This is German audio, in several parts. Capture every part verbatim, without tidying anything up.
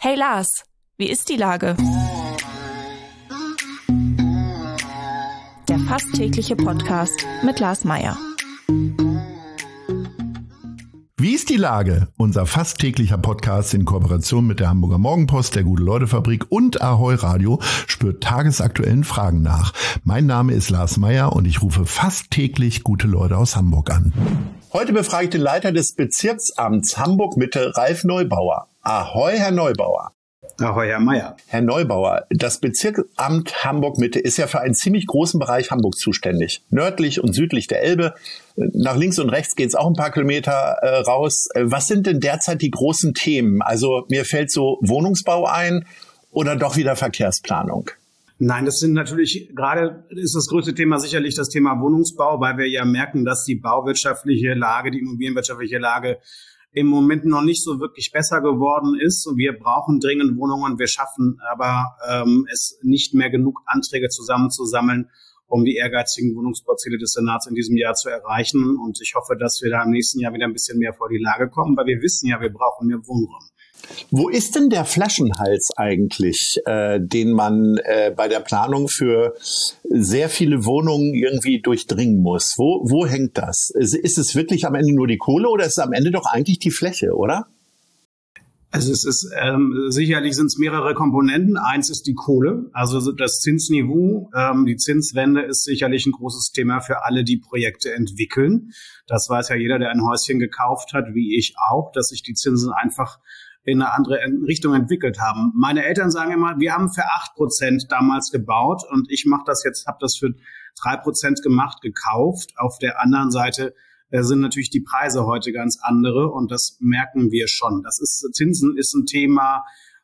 Hey Lars, wie ist die Lage? Der fast tägliche Podcast mit Lars Meyer. Wie ist die Lage? Unser fast täglicher Podcast in Kooperation mit der Hamburger Morgenpost, der Gute-Leute-Fabrik und Ahoi Radio spürt tagesaktuellen Fragen nach. Mein Name ist Lars Meyer und ich rufe fast täglich gute Leute aus Hamburg an. Heute befrage ich den Leiter des Bezirksamts Hamburg-Mitte, Ralf Neubauer. Ahoi, Herr Neubauer. Ahoi, Herr Meyer. Herr Neubauer, das Bezirksamt Hamburg-Mitte ist ja für einen ziemlich großen Bereich Hamburg zuständig. Nördlich und südlich der Elbe. Nach links und rechts geht es auch ein paar Kilometer äh, raus. Was sind denn derzeit die großen Themen? Also mir fällt so Wohnungsbau ein oder doch wieder Verkehrsplanung? Nein, das sind natürlich, gerade ist das größte Thema sicherlich das Thema Wohnungsbau, weil wir ja merken, dass die bauwirtschaftliche Lage, die immobilienwirtschaftliche Lage im Moment noch nicht so wirklich besser geworden ist. Und wir brauchen dringend Wohnungen. Wir schaffen aber ähm, es nicht mehr genug Anträge zusammenzusammeln, um die ehrgeizigen Wohnungsbauziele des Senats in diesem Jahr zu erreichen. Und ich hoffe, dass wir da im nächsten Jahr wieder ein bisschen mehr vor die Lage kommen, weil wir wissen ja, wir brauchen mehr Wohnraum. Wo ist denn der Flaschenhals eigentlich, äh, den man äh, bei der Planung für sehr viele Wohnungen irgendwie durchdringen muss? Wo, wo hängt das? Ist, ist es wirklich am Ende nur die Kohle oder ist es am Ende doch eigentlich die Fläche, oder? Also es ist ähm, sicherlich sind es mehrere Komponenten. Eins ist die Kohle, also das Zinsniveau. Ähm, die Zinswende ist sicherlich ein großes Thema für alle, die Projekte entwickeln. Das weiß ja jeder, der ein Häuschen gekauft hat, wie ich auch, dass sich die Zinsen einfach in eine andere Richtung entwickelt haben. Meine Eltern sagen immer, wir haben für acht Prozent damals gebaut und ich mache das jetzt, habe das für drei Prozent gemacht, gekauft. Auf der anderen Seite äh, sind natürlich die Preise heute ganz andere und das merken wir schon. Das ist Zinsen ist ein Thema,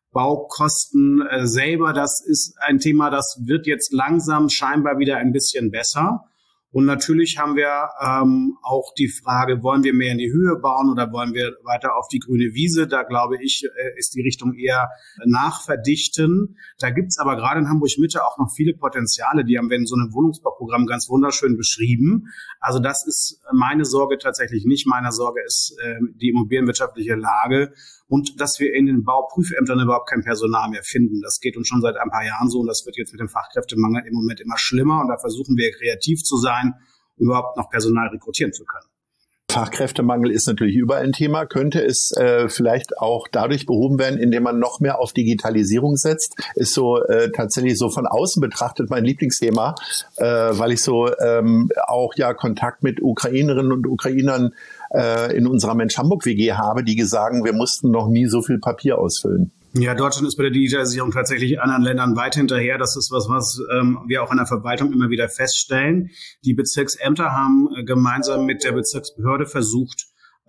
Baukosten äh, selber, das ist ein Thema, das wird jetzt langsam scheinbar wieder ein bisschen besser. Und natürlich haben wir ähm, auch die Frage, wollen wir mehr in die Höhe bauen oder wollen wir weiter auf die grüne Wiese? Da glaube ich, äh, ist die Richtung eher nachverdichten. Da gibt's aber gerade in Hamburg-Mitte auch noch viele Potenziale. Die haben wir in so einem Wohnungsbauprogramm ganz wunderschön beschrieben. Also das ist meine Sorge tatsächlich nicht. Meine Sorge ist äh, die immobilienwirtschaftliche Lage und dass wir in den Bauprüfämtern überhaupt kein Personal mehr finden. Das geht uns schon seit ein paar Jahren so und das wird jetzt mit dem Fachkräftemangel im Moment immer schlimmer. Und da versuchen wir kreativ zu sein, um überhaupt noch Personal rekrutieren zu können. Fachkräftemangel ist natürlich überall ein Thema. Könnte es äh, vielleicht auch dadurch behoben werden, indem man noch mehr auf Digitalisierung setzt? Ist so äh, tatsächlich so von außen betrachtet mein Lieblingsthema, äh, weil ich so ähm, auch ja Kontakt mit Ukrainerinnen und Ukrainern äh, in unserer Mensch Hamburg W G habe, die sagen, wir mussten noch nie so viel Papier ausfüllen. Ja, Deutschland ist bei der Digitalisierung tatsächlich anderen Ländern weit hinterher. Das ist was, was ähm, wir auch in der Verwaltung immer wieder feststellen. Die Bezirksämter haben äh, gemeinsam mit der Bezirksbehörde versucht,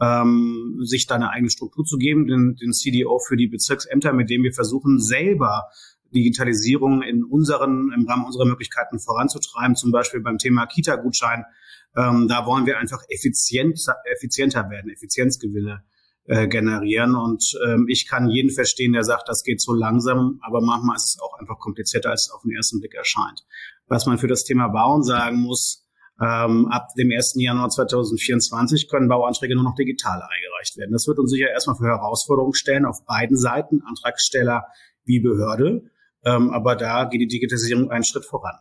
ähm, sich da eine eigene Struktur zu geben, den, den C D O für die Bezirksämter, mit dem wir versuchen, selber Digitalisierung in unseren, im Rahmen unserer Möglichkeiten voranzutreiben, zum Beispiel beim Thema Kita-Gutschein. Ähm, da wollen wir einfach effizient, effizienter werden, Effizienzgewinne Äh, generieren und ähm, ich kann jeden verstehen, der sagt, das geht so langsam, aber manchmal ist es auch einfach komplizierter, als es auf den ersten Blick erscheint. Was man für das Thema Bauen sagen muss, ähm, ab dem ersten Januar zweitausendvierundzwanzig können Bauanträge nur noch digital eingereicht werden. Das wird uns sicher erstmal für Herausforderungen stellen, auf beiden Seiten, Antragsteller wie Behörde, ähm, aber da geht die Digitalisierung einen Schritt voran.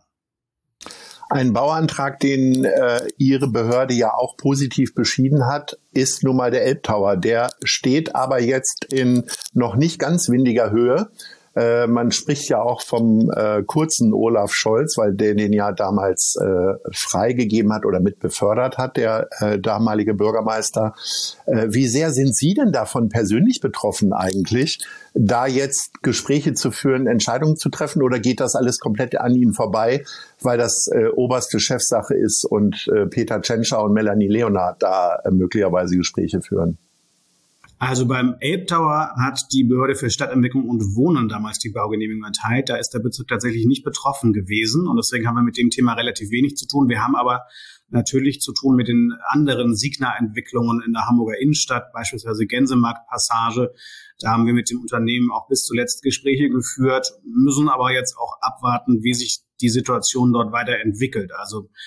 Ein Bauantrag, den äh, Ihre Behörde ja auch positiv beschieden hat, ist nun mal der Elbtower. Der steht aber jetzt in noch nicht ganz windiger Höhe. Äh, man spricht ja auch vom äh, kurzen Olaf Scholz, weil der den ja damals äh, freigegeben hat oder mit befördert hat, der äh, damalige Bürgermeister. Äh, wie sehr sind Sie denn davon persönlich betroffen eigentlich, da jetzt Gespräche zu führen, Entscheidungen zu treffen, oder geht das alles komplett an Ihnen vorbei, weil das äh, oberste Chefsache ist und äh, Peter Tschentscher und Melanie Leonard da äh, möglicherweise Gespräche führen? Also beim Elbtower hat die Behörde für Stadtentwicklung und Wohnen damals die Baugenehmigung erteilt. Da ist der Bezirk tatsächlich nicht betroffen gewesen und deswegen haben wir mit dem Thema relativ wenig zu tun. Wir haben aber natürlich zu tun mit den anderen Signa-Entwicklungen in der Hamburger Innenstadt, beispielsweise Gänsemarktpassage. Da haben wir mit dem Unternehmen auch bis zuletzt Gespräche geführt, müssen aber jetzt auch abwarten, wie sich die Situation dort weiterentwickelt. Also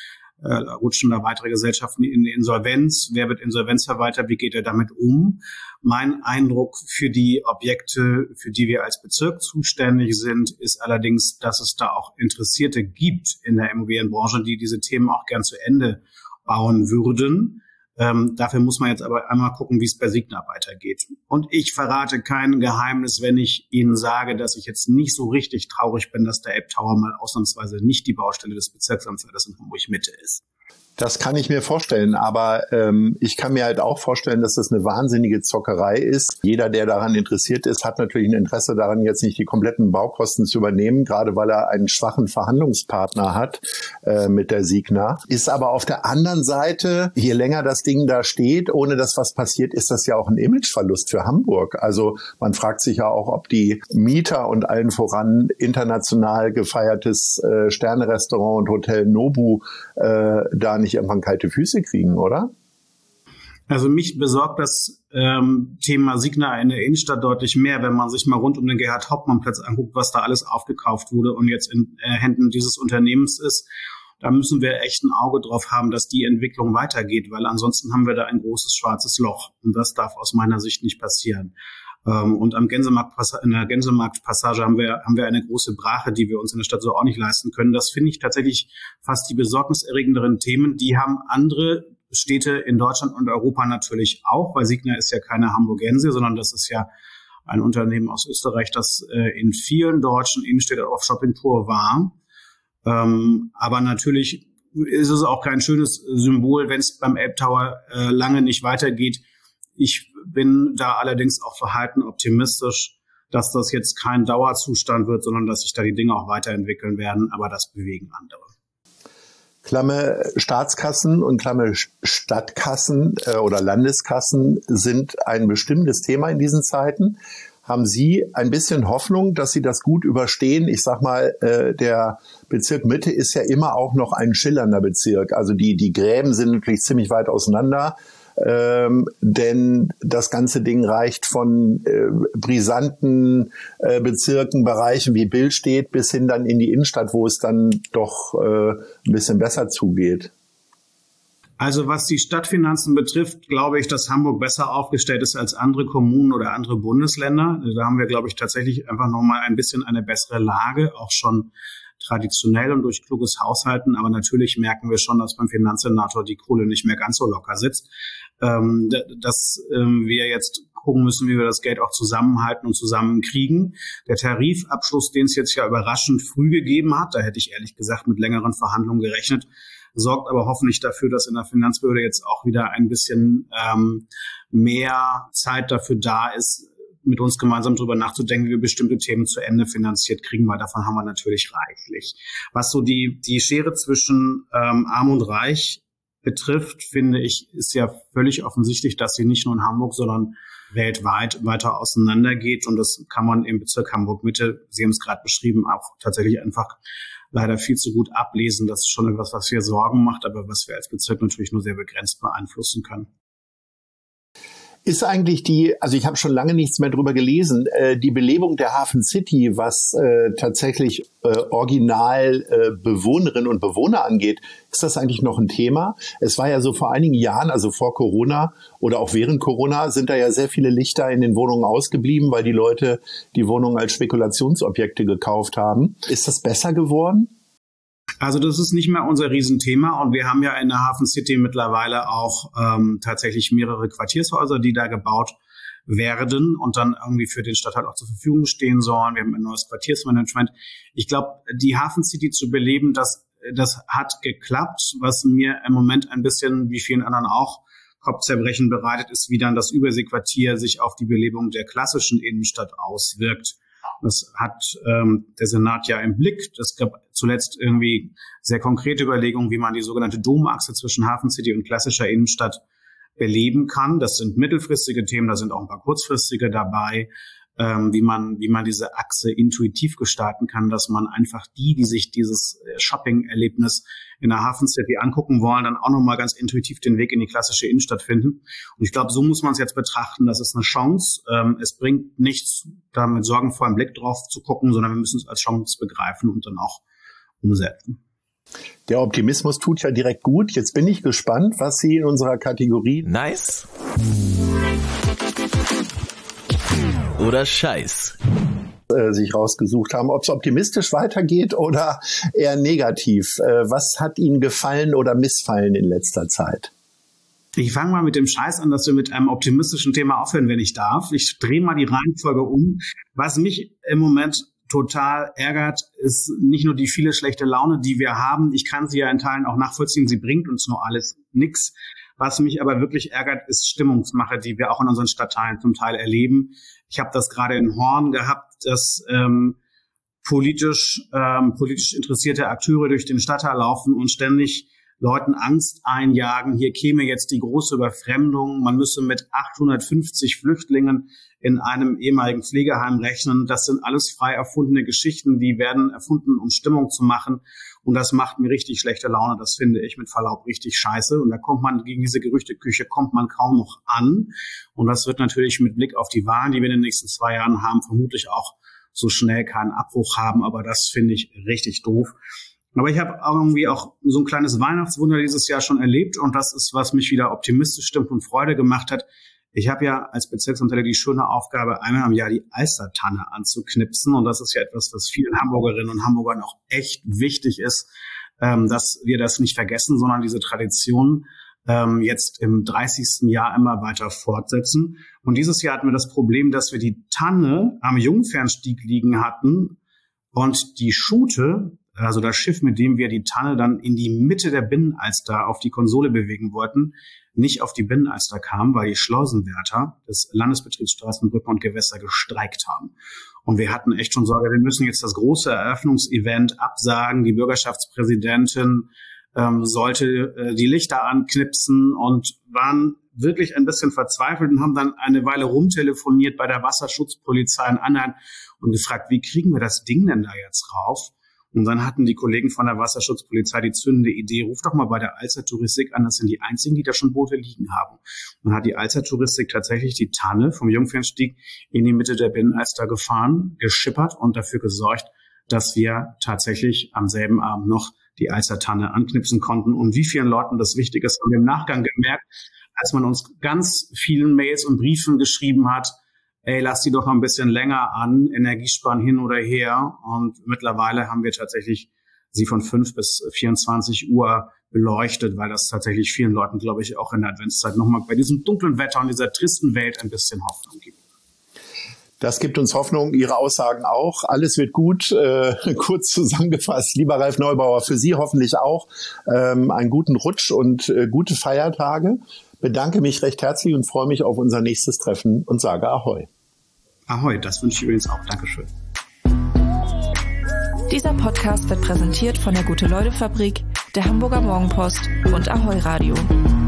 Äh, rutschen da weitere Gesellschaften in Insolvenz? Wer wird Insolvenzverwalter? Wie geht er damit um? Mein Eindruck für die Objekte, für die wir als Bezirk zuständig sind, ist allerdings, dass es da auch Interessierte gibt in der Immobilienbranche, die diese Themen auch gern zu Ende bauen würden. Ähm, dafür muss man jetzt aber einmal gucken, wie es bei Signa weitergeht. Und ich verrate kein Geheimnis, wenn ich Ihnen sage, dass ich jetzt nicht so richtig traurig bin, dass der Elbtower mal ausnahmsweise nicht die Baustelle des Bezirksamtsleiters in Hamburg-Mitte ist. Das kann ich mir vorstellen, aber ähm, ich kann mir halt auch vorstellen, dass das eine wahnsinnige Zockerei ist. Jeder, der daran interessiert ist, hat natürlich ein Interesse daran, jetzt nicht die kompletten Baukosten zu übernehmen, gerade weil er einen schwachen Verhandlungspartner hat äh, mit der Signa. Ist aber auf der anderen Seite, je länger das Ding da steht, ohne dass was passiert, ist das ja auch ein Imageverlust für Hamburg. Also man fragt sich ja auch, ob die Mieter und allen voran international gefeiertes äh, Sterne-Restaurant und Hotel Nobu äh, da nicht irgendwann kalte Füße kriegen, oder? Also mich besorgt das ähm, Thema Signa in der Innenstadt deutlich mehr, wenn man sich mal rund um den Gerhard-Hauptmann-Platz anguckt, was da alles aufgekauft wurde und jetzt in äh, Händen dieses Unternehmens ist. Da müssen wir echt ein Auge drauf haben, dass die Entwicklung weitergeht, weil ansonsten haben wir da ein großes schwarzes Loch und das darf aus meiner Sicht nicht passieren. Ähm, und am Gänsemarkt, in der Gänsemarktpassage haben wir, haben wir eine große Brache, die wir uns in der Stadt so auch nicht leisten können. Das finde ich tatsächlich fast die besorgniserregenderen Themen. Die haben andere Städte in Deutschland und Europa natürlich auch, weil Signa ist ja keine Hamburgense, sondern das ist ja ein Unternehmen aus Österreich, das äh, in vielen deutschen Innenstädten auf Shoppingtour war. Ähm, aber natürlich ist es auch kein schönes Symbol, wenn es beim Elbtower äh, lange nicht weitergeht. Ich bin da allerdings auch verhalten optimistisch, dass das jetzt kein Dauerzustand wird, sondern dass sich da die Dinge auch weiterentwickeln werden, aber das bewegen andere. Klamme Staatskassen und Klamme Stadtkassen äh, oder Landeskassen sind ein bestimmtes Thema in diesen Zeiten. Haben Sie ein bisschen Hoffnung, dass Sie das gut überstehen? Ich sag mal, äh, der Bezirk Mitte ist ja immer auch noch ein schillernder Bezirk. Also die, die Gräben sind natürlich ziemlich weit auseinander. Ähm, denn das ganze Ding reicht von äh, brisanten äh, Bezirken, Bereichen wie Billstedt bis hin dann in die Innenstadt, wo es dann doch äh, ein bisschen besser zugeht. Also was die Stadtfinanzen betrifft, glaube ich, dass Hamburg besser aufgestellt ist als andere Kommunen oder andere Bundesländer. Da haben wir, glaube ich, tatsächlich einfach nochmal ein bisschen eine bessere Lage, auch schon traditionell und durch kluges Haushalten. Aber natürlich merken wir schon, dass beim Finanzsenator die Kohle nicht mehr ganz so locker sitzt. Ähm, dass ähm, wir jetzt gucken müssen, wie wir das Geld auch zusammenhalten und zusammenkriegen. Der Tarifabschluss, den es jetzt ja überraschend früh gegeben hat, da hätte ich ehrlich gesagt mit längeren Verhandlungen gerechnet, sorgt aber hoffentlich dafür, dass in der Finanzbehörde jetzt auch wieder ein bisschen ähm, mehr Zeit dafür da ist, mit uns gemeinsam darüber nachzudenken, wie wir bestimmte Themen zu Ende finanziert kriegen, weil davon haben wir natürlich reichlich. Was so die die Schere zwischen ähm, Arm und Reich betrifft, finde ich, ist ja völlig offensichtlich, dass sie nicht nur in Hamburg, sondern weltweit weiter auseinandergeht. Und das kann man im Bezirk Hamburg-Mitte, Sie haben es gerade beschrieben, auch tatsächlich einfach leider viel zu gut ablesen. Das ist schon etwas, was wir Sorgen macht, aber was wir als Bezirk natürlich nur sehr begrenzt beeinflussen können. Ist eigentlich die, also ich habe schon lange nichts mehr drüber gelesen, äh, die Belebung der Hafen City, was äh, tatsächlich äh, original äh, Bewohnerinnen und Bewohner angeht, ist das eigentlich noch ein Thema? Es war ja so vor einigen Jahren, also vor Corona oder auch während Corona, sind da ja sehr viele Lichter in den Wohnungen ausgeblieben, weil die Leute die Wohnungen als Spekulationsobjekte gekauft haben. Ist das besser geworden? Also das ist nicht mehr unser Riesenthema und wir haben ja in der Hafen City mittlerweile auch ähm, tatsächlich mehrere Quartiershäuser, die da gebaut werden und dann irgendwie für den Stadtteil auch zur Verfügung stehen sollen. Wir haben ein neues Quartiersmanagement. Ich glaube, die Hafen City zu beleben, das, das hat geklappt. Was mir im Moment ein bisschen, wie vielen anderen auch, Kopfzerbrechen bereitet, ist, wie dann das Überseequartier sich auf die Belebung der klassischen Innenstadt auswirkt. Das hat ähm, der Senat ja im Blick. Es gab zuletzt irgendwie sehr konkrete Überlegungen, wie man die sogenannte Domachse zwischen Hafen City und klassischer Innenstadt beleben kann. Das sind mittelfristige Themen, da sind auch ein paar kurzfristige dabei, ähm, wie man wie man diese Achse intuitiv gestalten kann, dass man einfach die, die sich dieses Shopping-Erlebnis in der Hafen City angucken wollen, dann auch nochmal ganz intuitiv den Weg in die klassische Innenstadt finden. Und ich glaube, so muss man es jetzt betrachten. Das ist eine Chance. Ähm, es bringt nichts, da mit sorgenvollem Blick drauf zu gucken, sondern wir müssen es als Chance begreifen und dann auch umsetzen. Der Optimismus tut ja direkt gut. Jetzt bin ich gespannt, was Sie in unserer Kategorie Nice oder Scheiß äh, sich rausgesucht haben. Ob es optimistisch weitergeht oder eher negativ. Äh, was hat Ihnen gefallen oder missfallen in letzter Zeit? Ich fange mal mit dem Scheiß an, dass wir mit einem optimistischen Thema aufhören, wenn ich darf. Ich drehe mal die Reihenfolge um. Was mich im Moment total ärgert, ist nicht nur die viele schlechte Laune, die wir haben. Ich kann sie ja in Teilen auch nachvollziehen. Sie bringt uns nur alles nix. Was mich aber wirklich ärgert, ist Stimmungsmache, die wir auch in unseren Stadtteilen zum Teil erleben. Ich habe das gerade in Horn gehabt, dass ähm, politisch ähm, politisch interessierte Akteure durch den Stadtteil laufen und ständig Leuten Angst einjagen. Hier käme jetzt die große Überfremdung. Man müsse mit achthundertfünfzig Flüchtlingen in einem ehemaligen Pflegeheim rechnen. Das sind alles frei erfundene Geschichten. Die werden erfunden, um Stimmung zu machen. Und das macht mir richtig schlechte Laune. Das finde ich mit Verlaub richtig scheiße. Und da kommt man, gegen diese Gerüchteküche kommt man kaum noch an. Und das wird natürlich mit Blick auf die Wahlen, die wir in den nächsten zwei Jahren haben, vermutlich auch so schnell keinen Abbruch haben. Aber das finde ich richtig doof. Aber ich habe irgendwie auch so ein kleines Weihnachtswunder dieses Jahr schon erlebt. Und das ist, was mich wieder optimistisch stimmt und Freude gemacht hat. Ich habe ja als Bezirksamtleiter die schöne Aufgabe, einmal im Jahr die Alstertanne anzuknipsen. Und das ist ja etwas, was vielen Hamburgerinnen und Hamburgern auch echt wichtig ist, ähm, dass wir das nicht vergessen, sondern diese Tradition ähm, jetzt im dreißigsten Jahr immer weiter fortsetzen. Und dieses Jahr hatten wir das Problem, dass wir die Tanne am Jungfernstieg liegen hatten und die Schute, also das Schiff, mit dem wir die Tanne dann in die Mitte der Binnenalster auf die Konsole bewegen wollten, nicht auf die Binnenalster kam, weil die Schleusenwärter des Landesbetriebs Straßenbrücken und Gewässer gestreikt haben. Und wir hatten echt schon Sorge, wir müssen jetzt das große Eröffnungsevent absagen. Die Bürgerschaftspräsidentin ähm, sollte äh, die Lichter anknipsen und waren wirklich ein bisschen verzweifelt und haben dann eine Weile rumtelefoniert bei der Wasserschutzpolizei und anderen und gefragt, wie kriegen wir das Ding denn da jetzt rauf? Und dann hatten die Kollegen von der Wasserschutzpolizei die zündende Idee, ruf doch mal bei der Alster Touristik an, das sind die einzigen, die da schon Boote liegen haben. Und dann hat die Alster Touristik tatsächlich die Tanne vom Jungfernstieg in die Mitte der Binnenalster gefahren, geschippert und dafür gesorgt, dass wir tatsächlich am selben Abend noch die Alster Tanne anknipsen konnten. Und wie vielen Leuten das wichtig ist, haben wir im Nachgang gemerkt, als man uns ganz vielen Mails und Briefen geschrieben hat, ey, lass die doch noch ein bisschen länger an, Energiesparen hin oder her. Und mittlerweile haben wir tatsächlich sie von fünf bis vierundzwanzig Uhr beleuchtet, weil das tatsächlich vielen Leuten, glaube ich, auch in der Adventszeit nochmal bei diesem dunklen Wetter und dieser tristen Welt ein bisschen Hoffnung gibt. Das gibt uns Hoffnung, Ihre Aussagen auch. Alles wird gut. Äh, kurz zusammengefasst, lieber Ralf Neubauer, für Sie hoffentlich auch ähm, einen guten Rutsch und äh, gute Feiertage. Bedanke mich recht herzlich und freue mich auf unser nächstes Treffen und sage Ahoi. Ahoi, das wünsche ich übrigens auch. Dankeschön. Dieser Podcast wird präsentiert von der Gute-Leute-Fabrik, der Hamburger Morgenpost und Ahoi Radio.